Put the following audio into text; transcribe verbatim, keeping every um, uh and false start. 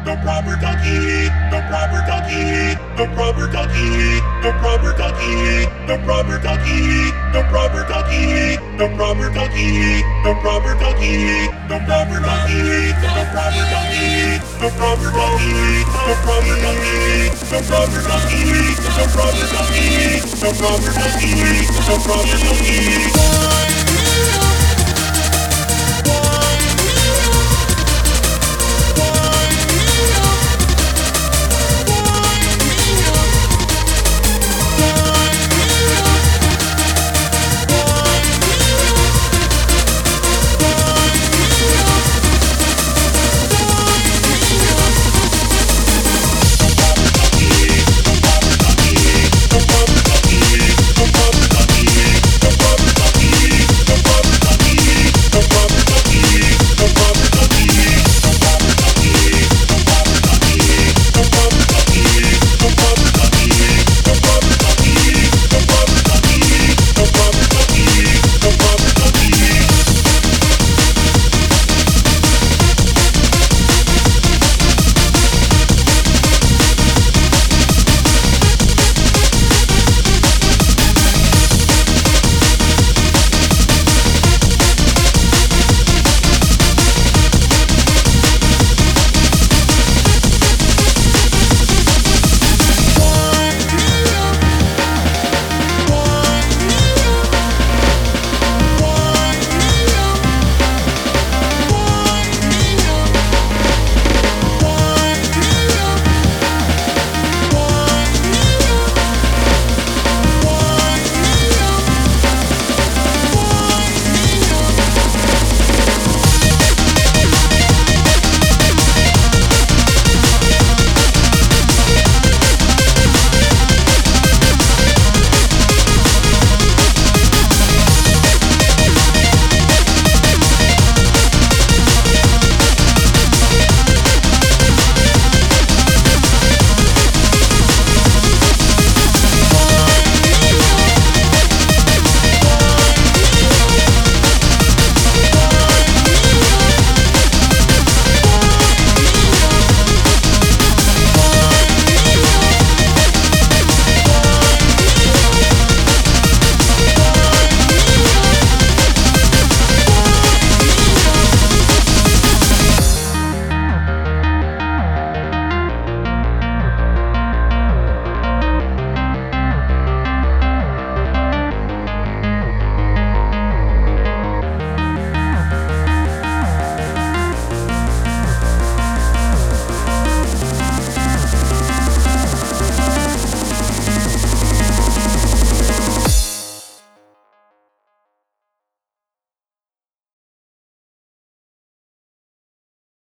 the proper ducky, the proper ducky, the proper ducky, the proper ducky, the proper ducky, the proper ducky, the proper ducky, the proper ducky, the proper ducky, the proper ducky, the proper ducky, the proper ducky, the proper ducky, the proper ducky, the proper ducky, the proper ducky.